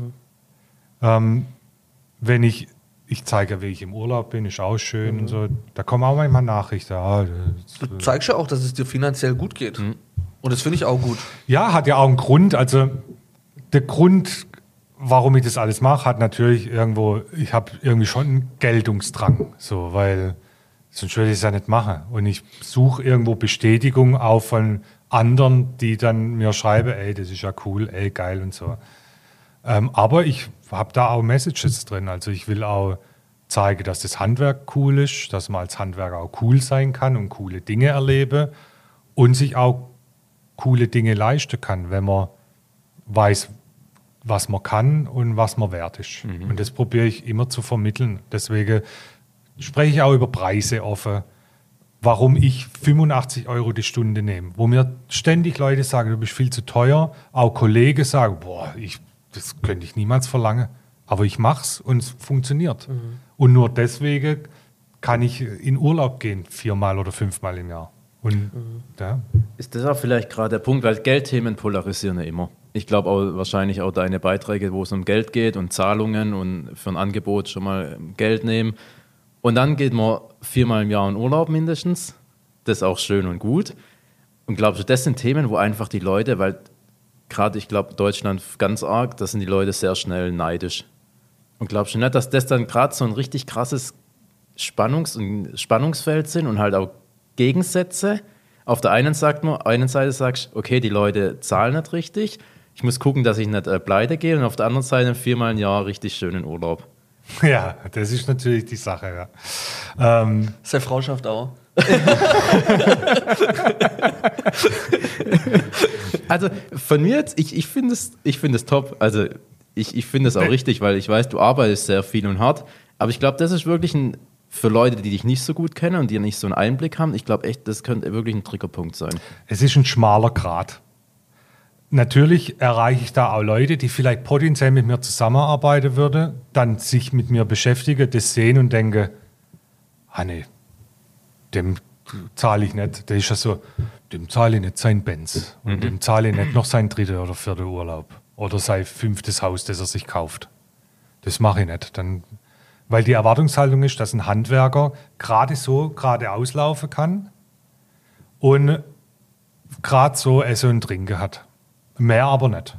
Ähm, wenn ich Ich zeige, wie ich im Urlaub bin, ist auch schön mhm. und so. Da kommen auch manchmal Nachrichten. Ah, du zeigst ja auch, dass es dir finanziell gut geht. Mhm. Und das finde ich auch gut. Ja, hat ja auch einen Grund. Also der Grund, warum ich das alles mache, hat natürlich irgendwo, ich habe irgendwie schon einen Geltungsdrang. So, weil sonst würde ich es ja nicht machen. Und ich suche irgendwo Bestätigung auch von anderen, die dann mir schreiben, ey, das ist ja cool, ey, geil und so. Ähm, aber ich habe da auch Messages drin. Also ich will auch zeigen, dass das Handwerk cool ist, dass man als Handwerker auch cool sein kann und coole Dinge erlebe und sich auch coole Dinge leisten kann, wenn man weiß, was man kann und was man wert ist. Mhm. Und das probiere ich immer zu vermitteln. Deswegen spreche ich auch über Preise offen, warum ich fünfundachtzig Euro die Stunde nehme. Wo mir ständig Leute sagen, du bist viel zu teuer. Auch Kollegen sagen, boah, ich das könnte ich niemals verlangen. Aber ich mache es und es funktioniert. Mhm. Und nur deswegen kann ich in Urlaub gehen, viermal oder fünfmal im Jahr. Und, mhm. ja. Ist das auch vielleicht gerade der Punkt, weil Geldthemen polarisieren ja immer. Ich glaube auch wahrscheinlich auch deine Beiträge, wo es um Geld geht und Zahlungen und für ein Angebot schon mal Geld nehmen. Und dann geht man viermal im Jahr in Urlaub mindestens. Das ist auch schön und gut. Und glaubst du, das sind Themen, wo einfach die Leute, weil gerade, ich glaube, Deutschland ganz arg, da sind die Leute sehr schnell neidisch. Und glaubst du nicht, dass das dann gerade so ein richtig krasses Spannungs- und Spannungsfeld sind und halt auch Gegensätze? Auf der einen, sagt man, einen Seite sagst du, okay, die Leute zahlen nicht richtig, ich muss gucken, dass ich nicht äh, pleite gehe, und auf der anderen Seite viermal im Jahr richtig schönen Urlaub. Ja, das ist natürlich die Sache, ja. Ähm, Seine Frau schafft auch. Also von mir jetzt, ich, ich finde es ich find es top. Also ich, ich finde es auch richtig, weil ich weiß, du arbeitest sehr viel und hart. Aber ich glaube, das ist wirklich ein, für Leute, die dich nicht so gut kennen und die nicht so einen Einblick haben, ich glaube echt, das könnte wirklich ein Triggerpunkt sein. Es ist ein schmaler Grat. Natürlich erreiche ich da auch Leute, die vielleicht potenziell mit mir zusammenarbeiten würden, dann sich mit mir beschäftigen, das sehen und denken, ah nee, dem zahle ich nicht. Der ist ja so, dem zahle ich nicht sein Benz. Und mhm. dem zahle ich nicht noch sein dritter oder vierter Urlaub. Oder sein fünftes Haus, das er sich kauft. Das mache ich nicht. Dann, weil die Erwartungshaltung ist, dass ein Handwerker gerade so gerade auslaufen kann und gerade so Essen und Trinken hat. Mehr aber nicht.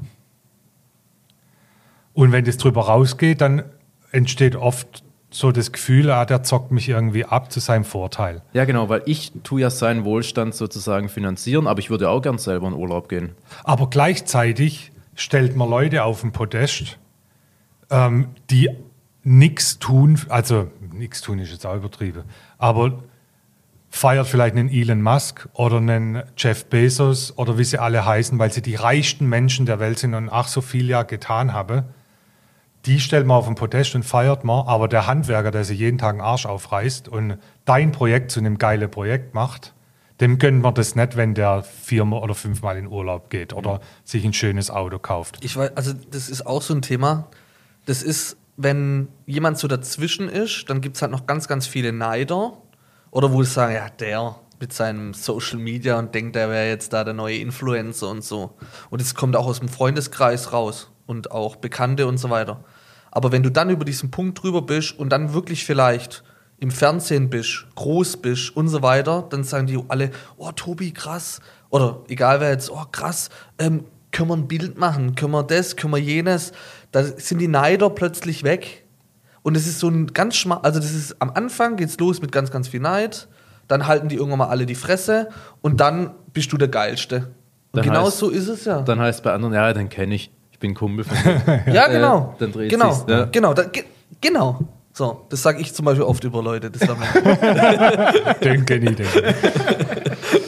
Und wenn das drüber rausgeht, dann entsteht oft so das Gefühl, ah, der zockt mich irgendwie ab zu seinem Vorteil. Ja, genau, weil ich tue ja seinen Wohlstand sozusagen finanzieren, aber ich würde auch gern selber in Urlaub gehen. Aber gleichzeitig stellt man Leute auf den Podest, ähm, die nichts tun, also nichts tun ist jetzt auch übertrieben, aber feiert vielleicht einen Elon Musk oder einen Jeff Bezos oder wie sie alle heißen, weil sie die reichsten Menschen der Welt sind und ach so viel ja getan haben. Die stellt man auf den Podest und feiert man, aber der Handwerker, der sich jeden Tag den Arsch aufreißt und dein Projekt zu einem geilen Projekt macht, dem gönnt man das nicht, wenn der viermal oder fünfmal in Urlaub geht oder sich ein schönes Auto kauft. Ich weiß, also das ist auch so ein Thema. Das ist, wenn jemand so dazwischen ist, dann gibt es halt noch ganz, ganz viele Neider. Oder wo sie sagen, ja, der mit seinem Social Media und denkt, der wäre jetzt da der neue Influencer und so. Und es kommt auch aus dem Freundeskreis raus und auch Bekannte und so weiter. Aber wenn du dann über diesen Punkt drüber bist und dann wirklich vielleicht im Fernsehen bist, groß bist und so weiter, dann sagen die alle, oh Tobi, krass. Oder egal wer jetzt, oh krass, ähm, können wir ein Bild machen, können wir das, können wir jenes. Da sind die Neider plötzlich weg. Und es ist so ein ganz schmal, also das ist am Anfang geht's los mit ganz, ganz viel Neid, dann halten die irgendwann mal alle die Fresse und dann bist du der Geilste. Und genau heißt, so ist es ja. Dann heißt es bei anderen, ja, den kenne ich, ich bin Kumpel von dir. Ja, genau. Äh, dann dreht genau, sich's, ja. genau, da, ge- genau. So, das sage ich zum Beispiel oft über Leute. Das den kenne ich, den.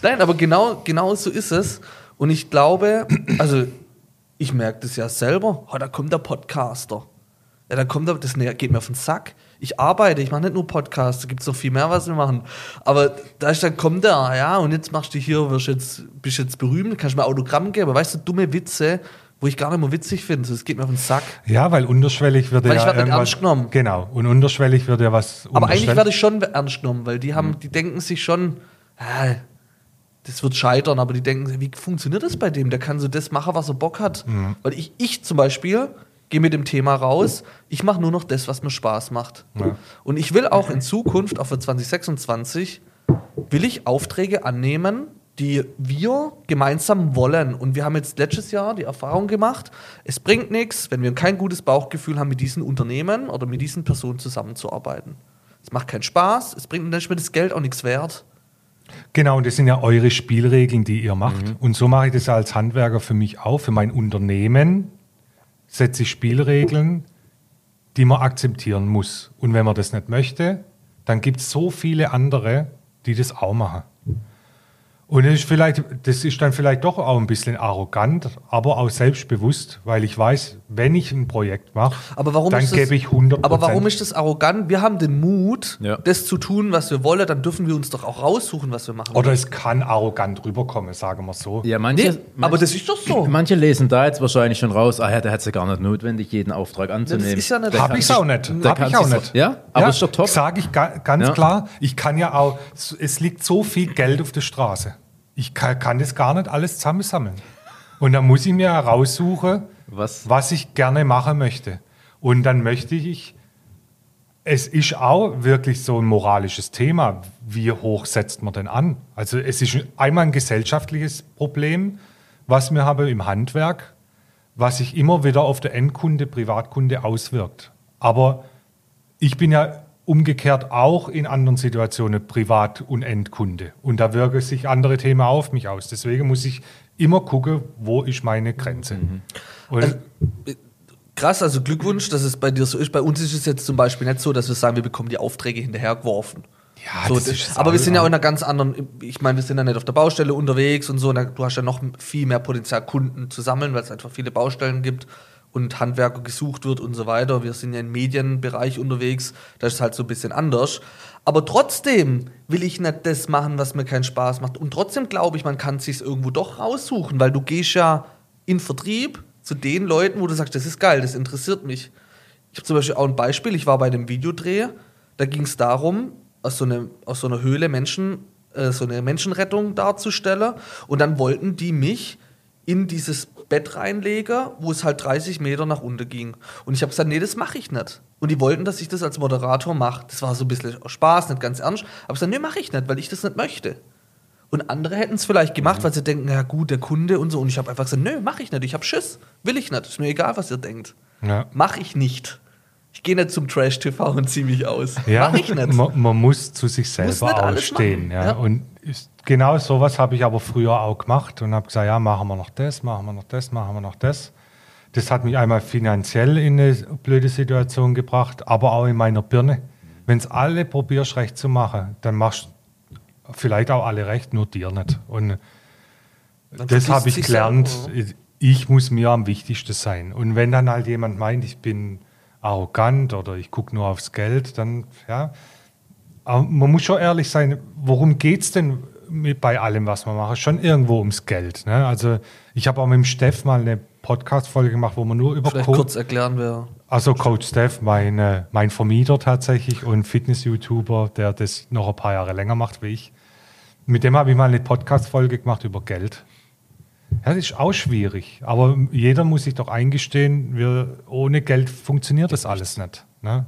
Nein, aber genau, genau so ist es. Und ich glaube, also ich merke das ja selber, oh, da kommt der Podcaster. Ja, da kommt der, das geht mir auf den Sack. Ich arbeite, ich mache nicht nur Podcasts, da gibt es noch viel mehr, was wir machen. Aber da ist dann kommt der, ja, und jetzt machst du hier, wirst jetzt, bist jetzt berühmt, kannst mir Autogramm geben, aber weißt du, dumme Witze, wo ich gar nicht mehr witzig finde, das geht mir auf den Sack. Ja, weil unterschwellig wird weil ja ich werde nicht irgendwas... ernst genommen. Genau, und unterschwellig wird ja was Aber eigentlich unterstellt. werde ich schon ernst genommen, weil die haben, die denken sich schon, ah, das wird scheitern, aber die denken, wie funktioniert das bei dem? Der kann so das machen, was er Bock hat. Mhm. Weil ich, ich zum Beispiel gehe mit dem Thema raus, ich mache nur noch das, was mir Spaß macht. Ja. Und ich will auch in Zukunft, auch für zwanzig sechsundzwanzig, will ich Aufträge annehmen, die wir gemeinsam wollen. Und wir haben jetzt letztes Jahr die Erfahrung gemacht, es bringt nichts, wenn wir kein gutes Bauchgefühl haben, mit diesen Unternehmen oder mit diesen Personen zusammenzuarbeiten. Es macht keinen Spaß, es bringt dann ist mir das Geld auch nichts wert. Genau, und das sind ja eure Spielregeln, die ihr macht. Mhm. Und so mache ich das als Handwerker für mich auch. Für mein Unternehmen setze ich Spielregeln, die man akzeptieren muss. Und wenn man das nicht möchte, dann gibt es so viele andere, die das auch machen. Und das ist, vielleicht, das ist dann vielleicht doch auch ein bisschen arrogant, aber auch selbstbewusst, weil ich weiß, wenn ich ein Projekt mache, aber warum dann ist das, gebe ich hundert Prozent. Aber warum ist das arrogant? Wir haben den Mut, Ja. das zu tun, was wir wollen, dann dürfen wir uns doch auch raussuchen, was wir machen. Oder es kann arrogant rüberkommen, sagen wir so. Ja, manche, Nee, manche, aber das ist doch so. manche lesen da jetzt wahrscheinlich schon raus, ah ja, der hat es ja gar nicht notwendig, jeden Auftrag anzunehmen. ist ja nicht- Der Hab Habe kann ich sich- auch nicht. der Habe kann ich auch sich- nicht. Ja, aber ist doch top. Sage ich ga, ganz Ja. klar. Ich kann ja auch, es liegt so viel Geld auf der Straße. Ich kann, kann das gar nicht alles zusammensammeln. Und dann muss ich mir heraussuchen, Was? was ich gerne machen möchte. Und dann möchte ich, es ist auch wirklich so ein moralisches Thema, wie hoch setzt man denn an? Also es ist einmal ein gesellschaftliches Problem, was wir haben im Handwerk, was sich immer wieder auf der Endkunde, Privatkunde auswirkt. Aber ich bin ja umgekehrt auch in anderen Situationen Privat- und Endkunde. Und da wirken sich andere Themen auf mich aus. Deswegen muss ich immer gucken, wo ist meine Grenze. Mhm. Und Also, krass, also Glückwunsch, dass es bei dir so ist. Bei uns ist es jetzt zum Beispiel nicht so, dass wir sagen, wir bekommen die Aufträge hinterhergeworfen. ja, So, das das, ist aber wir sind ja auch in auch einer ganz anderen, ich meine, wir sind ja nicht auf der Baustelle unterwegs und so, und da- du hast ja noch viel mehr Potenzial, Kunden zu sammeln, weil es einfach viele Baustellen gibt und Handwerker gesucht wird und so weiter. Wir sind ja im Medienbereich unterwegs, da ist es halt so ein bisschen anders. Aber trotzdem will ich nicht das machen, was mir keinen Spaß macht. Und trotzdem glaube ich, man kann es sich irgendwo doch raussuchen, weil du gehst ja in Vertrieb zu den Leuten, wo du sagst, das ist geil, das interessiert mich. Ich habe zum Beispiel auch ein Beispiel, ich war bei einem Videodreh, da ging es darum, aus so, eine, aus so einer Höhle Menschen, äh, so eine Menschenrettung darzustellen. Und dann wollten die mich in dieses Bett reinlegen, wo es halt dreißig Meter nach unten ging. Und ich habe gesagt, nee, das mache ich nicht. Und die wollten, dass ich das als Moderator mache. Das war so ein bisschen Spaß, nicht ganz ernst. Aber ich gesagt, nee, mache ich nicht, weil ich das nicht möchte. Und andere hätten es vielleicht gemacht, weil sie denken, ja gut, der Kunde und so. Und ich habe einfach gesagt, nö, mache ich nicht. Ich habe Schiss. Will ich nicht. Ist mir egal, was ihr denkt. Ja. Mache ich nicht. Ich gehe nicht zum Trash-T V und ziehe mich aus. Ja, Mach ich nicht. Man, man muss zu sich Muss selber nicht alles ausstehen. machen, Ja. ja. Und ist, genau sowas habe ich aber früher auch gemacht und habe gesagt, ja, machen wir noch das, machen wir noch das, machen wir noch das. Das hat mich einmal finanziell in eine blöde Situation gebracht, aber auch in meiner Birne. Wenn es alle probierst, recht zu machen, dann machst du vielleicht auch alle recht, nur dir nicht. Und Dann das vergisst habe ich sich gelernt. selber. Ich muss mir am wichtigsten sein. Und wenn dann halt jemand meint, ich bin arrogant oder ich gucke nur aufs Geld, dann, ja. Aber man muss schon ehrlich sein, worum geht es denn mit, bei allem, was man macht? Schon irgendwo ums Geld. Ne? Also ich habe auch mit dem Steff mal eine Podcast-Folge gemacht, wo man nur über Vielleicht Co- kurz erklären, wer. also Coach Steff, mein, äh, mein Vermieter tatsächlich und Fitness-YouTuber, der das noch ein paar Jahre länger macht wie ich. Mit dem habe ich mal eine Podcast-Folge gemacht über Geld. Ja, das ist auch schwierig, aber jeder muss sich doch eingestehen, wir, ohne Geld funktioniert das alles nicht. Ne?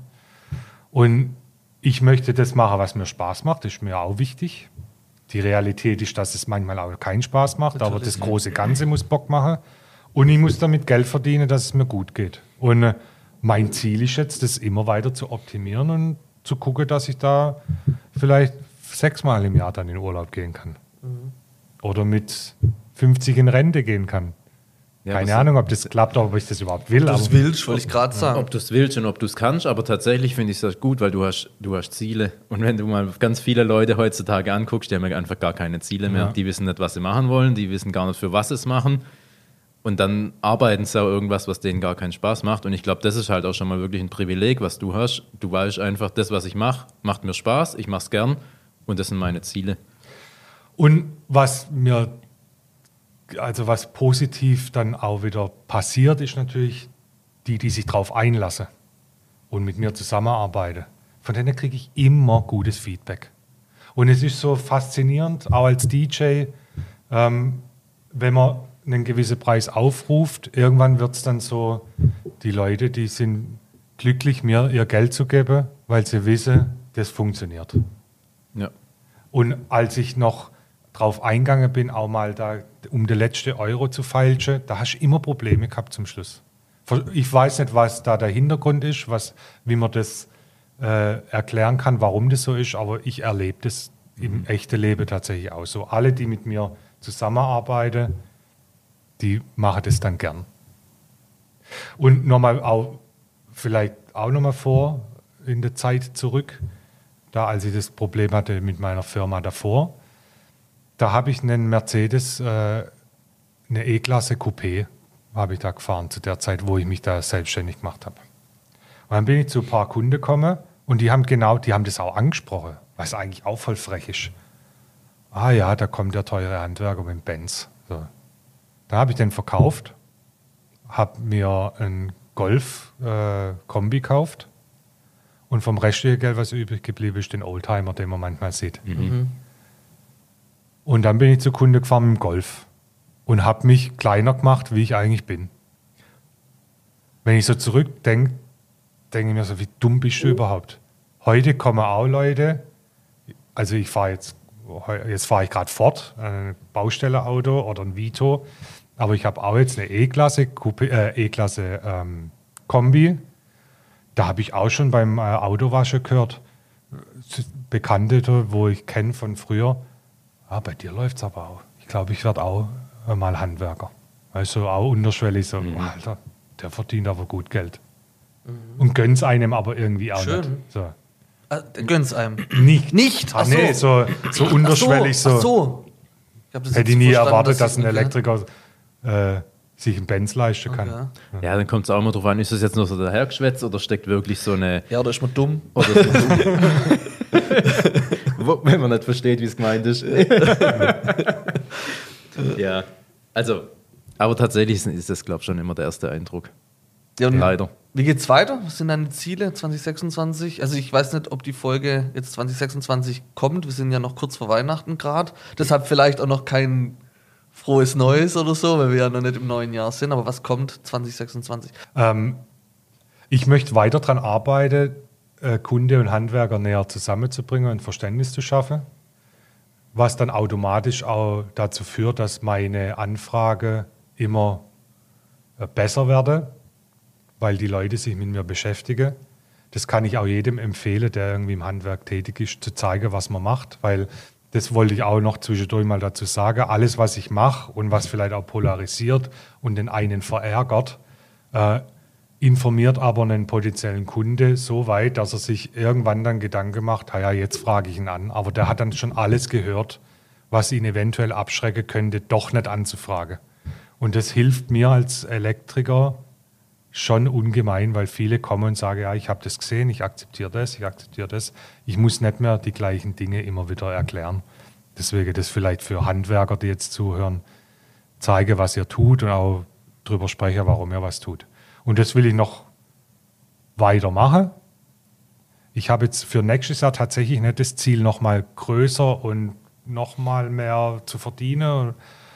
Und ich möchte das machen, was mir Spaß macht, das ist mir auch wichtig. Die Realität ist, dass es manchmal auch keinen Spaß macht, Natürlich. aber das große Ganze muss Bock machen. Und ich muss damit Geld verdienen, dass es mir gut geht. Und äh, mein Ziel ist jetzt, das immer weiter zu optimieren und zu gucken, dass ich da vielleicht sechsmal im Jahr dann in Urlaub gehen kann. Mhm. Oder mit fünfzig in Rente gehen kann. Ja, Keine was- Ahnung, ob das klappt oder ob ich das überhaupt will. Das aber- willst, wollte ich gerade sagen. Ob du es willst und ob du es kannst, aber tatsächlich finde ich es gut, weil du hast, du hast Ziele. Und wenn du mal ganz viele Leute heutzutage anguckst, die haben ja einfach gar keine Ziele mehr. Ja. Die wissen nicht, was sie machen wollen, die wissen gar nicht, für was sie es machen. Und dann arbeiten sie auch irgendwas, was denen gar keinen Spaß macht. Und ich glaube, das ist halt auch schon mal wirklich ein Privileg, was du hast. Du weißt einfach, das, was ich mache, macht mir Spaß, ich mache es gern und das sind meine Ziele. Und was mir, also was positiv dann auch wieder passiert, ist natürlich die, die sich drauf einlassen und mit mir zusammenarbeiten. Von denen kriege ich immer gutes Feedback. Und es ist so faszinierend, auch als D J, ähm, wenn man einen gewissen Preis aufruft, irgendwann wird es dann so, die Leute, die sind glücklich, mir ihr Geld zu geben, weil sie wissen, das funktioniert. Ja. Und als ich noch drauf eingegangen bin, auch mal da, um den letzten Euro zu feilschen, da hast du immer Probleme gehabt zum Schluss. Ich weiß nicht, was da der Hintergrund ist, was, wie man das äh, erklären kann, warum das so ist, aber ich erlebe das im echten Leben tatsächlich auch so. Alle, die mit mir zusammenarbeiten, die machen das dann gern. Und nochmal auch, vielleicht auch nochmal vor, in der Zeit zurück, da als ich das Problem hatte mit meiner Firma davor, da habe ich einen Mercedes, äh, eine E-Klasse Coupé, habe ich da gefahren, zu der Zeit, wo ich mich da selbstständig gemacht habe. Und dann bin ich zu ein paar Kunden gekommen und die haben genau, die haben das auch angesprochen, was eigentlich auch voll frech ist. Ah ja, da kommt der teure Handwerker mit dem Benz. So. Dann habe ich den verkauft, habe mir einen Golf-Kombi äh, gekauft und vom restlichen Geld, was übrig geblieben ist, den Oldtimer, den man manchmal sieht. Mhm. Und dann bin ich zu Kunde gefahren mit dem Golf und habe mich kleiner gemacht, wie ich eigentlich bin. Wenn ich so zurückdenke, denke ich mir so, wie dumm bist du überhaupt? Heute kommen auch Leute, also ich fahre jetzt, jetzt fahre ich gerade Ford, ein Baustellenauto oder ein Vito, aber ich habe auch jetzt eine E-Klasse, Coupé- äh, E-Klasse ähm, Kombi. Da habe ich auch schon beim äh, Autowaschen gehört, Bekannte, wo ich kenne von früher, ah, bei dir läuft es aber auch. Ich glaube, ich werde auch äh, mal Handwerker. Also auch unterschwellig so, Mhm. Alter, der verdient aber gut Geld. Und gönn's einem aber irgendwie auch Schön. nicht. So. Ah, gönn's einem. Nicht. Nicht? Ah, Ach so. nee, so, so unterschwellig Ach so. so. Ach so. Ich hab das Hätte jetzt ich nie verstanden, erwartet, dass ich- ein okay. Elektriker äh, sich einen Benz leisten kann. Okay. Ja, dann kommt es auch immer drauf an, ist das jetzt nur so dahergeschwätzt oder steckt wirklich so eine. Ja, oder ist man dumm? Oder so Wo- wenn man nicht versteht, wie es gemeint ist. Ja, also, aber tatsächlich ist- ist das, glaube ich, schon immer der erste Eindruck. Ja, und Leider. Wie geht's weiter? Was sind deine Ziele zwanzig sechsundzwanzig? Also ich weiß nicht, ob die Folge jetzt zwanzig sechsundzwanzig kommt. Wir sind ja noch kurz vor Weihnachten gerade. Deshalb vielleicht auch noch kein frohes Neues oder so, weil wir ja noch nicht im neuen Jahr sind. Aber was kommt zwanzig sechsundzwanzig? Ähm, ich möchte weiter daran arbeiten, äh, Kunde und Handwerker näher zusammenzubringen und Verständnis zu schaffen, was dann automatisch auch dazu führt, dass meine Anfrage immer äh, besser werden, weil die Leute sich mit mir beschäftigen. Das kann ich auch jedem empfehlen, der irgendwie im Handwerk tätig ist, zu zeigen, was man macht, weil das wollte ich auch noch zwischendurch mal dazu sagen. Alles, was ich mache und was vielleicht auch polarisiert und den einen verärgert, äh, informiert aber einen potenziellen Kunde so weit, dass er sich irgendwann dann Gedanken macht, ja, jetzt frage ich ihn an. Aber der hat dann schon alles gehört, was ihn eventuell abschrecken könnte, doch nicht anzufragen. Und das hilft mir als Elektriker schon ungemein, weil viele kommen und sagen, ja, ich habe das gesehen, ich akzeptiere das, ich akzeptiere das. Ich muss nicht mehr die gleichen Dinge immer wieder erklären. Deswegen das vielleicht für Handwerker, die jetzt zuhören, zeige, was ihr tut und auch drüber spreche, warum ihr was tut. Und das will ich noch weitermachen. Ich habe jetzt für nächstes Jahr tatsächlich nicht das Ziel, noch mal größer und noch mal mehr zu verdienen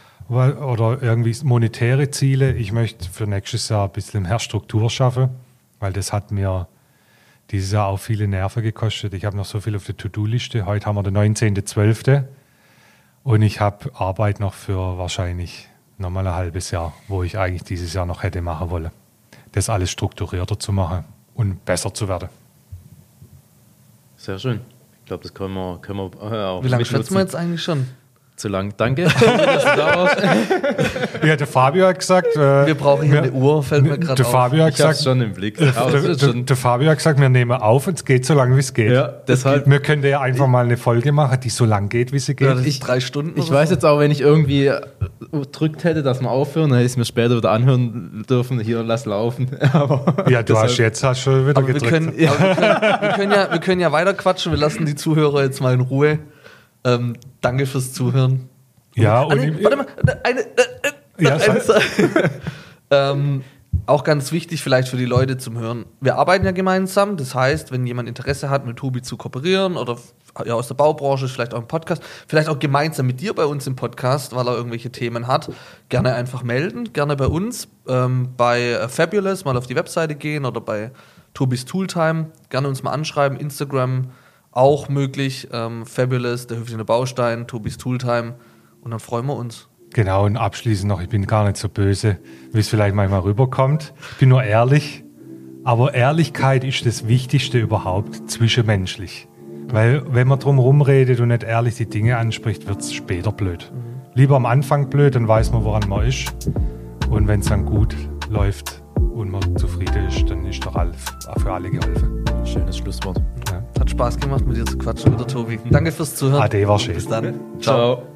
oder irgendwie monetäre Ziele. Ich möchte für nächstes Jahr ein bisschen mehr Struktur schaffen, weil das hat mir dieses Jahr auch viele Nerven gekostet. Ich habe noch so viel auf der To-Do-Liste. Heute haben wir den neunzehnten zwölften und ich habe Arbeit noch für wahrscheinlich nochmal ein halbes Jahr, wo ich eigentlich dieses Jahr noch hätte machen wollen. Das alles strukturierter zu machen und besser zu werden. Sehr schön. Ich glaube, das können wir, können wir äh, auch Wie lange mitnutzen. schätzen wir jetzt eigentlich schon? Zu lang. Danke. dass du da warst. Ja, der Fabio hat gesagt... Äh, Wir brauchen hier wir, eine Uhr, fällt mir gerade Der auf. Fabio hat Ich hab's gesagt... schon im Blick. Der, Aber es der, ist der, schon, der Fabio hat gesagt, wir nehmen auf und es geht so lange, wie es geht. ja, deshalb. Wir könnten ja einfach mal eine Folge machen, die so lang geht, wie sie geht. Ja, das ist Ich- drei Stunden. Ich oder weiß so. jetzt auch, wenn ich irgendwie gedrückt hätte, dass wir aufhören, dann hätte ich es mir später wieder anhören dürfen. Hier, lass laufen. Aber Ja, du deshalb- hast jetzt hast schon wieder Aber wir gedrückt. können, aber wir, können, wir, können ja, wir können ja weiter quatschen. Wir lassen die Zuhörer jetzt mal in Ruhe. Ähm, danke fürs Zuhören. Ja, Ah, und nee, im- warte mal, eine, äh, äh, Ja, eine sag. Sache. ähm, auch ganz wichtig vielleicht für die Leute zum Hören. Wir arbeiten ja gemeinsam. Das heißt, wenn jemand Interesse hat, mit Tobi zu kooperieren oder ja, aus der Baubranche, vielleicht auch im Podcast, vielleicht auch gemeinsam mit dir bei uns im Podcast, weil er irgendwelche Themen hat, gerne einfach melden. Gerne bei uns, ähm, bei äh, Fabulous mal auf die Webseite gehen oder bei Tobis Tooltime. Gerne uns mal anschreiben. Instagram auch möglich. Ähm, Fabulous, der höfliche Baustein, Tobis Tooltime. Und dann freuen wir uns. Genau, und abschließend noch, ich bin gar nicht so böse, wie es vielleicht manchmal rüberkommt. Ich bin nur ehrlich. Aber Ehrlichkeit ist das Wichtigste überhaupt, zwischenmenschlich. Weil wenn man drum rumredet und nicht ehrlich die Dinge anspricht, wird es später blöd. Lieber am Anfang blöd, dann weiß man, woran man ist. Und wenn es dann gut läuft und man zufrieden ist, dann ist doch alles, für alle geholfen. Schönes Schlusswort. Ja. Hat Spaß gemacht, mit dir zu quatschen, wieder Tobi. Danke fürs Zuhören. Ade, war schön. Bis dann. Ciao.